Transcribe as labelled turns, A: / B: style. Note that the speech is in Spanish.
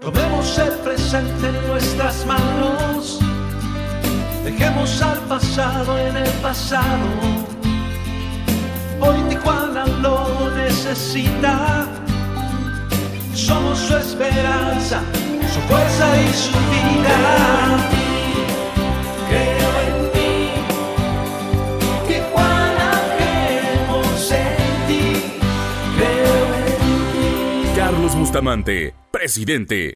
A: Tomemos el presente en nuestras manos, dejemos al pasado en el pasado. Hoy Tijuana lo necesita, somos su esperanza, su fuerza y su vida. Creo en ti, Tijuana, creemos en ti, creo en ti.
B: Carlos Bustamante, presidente.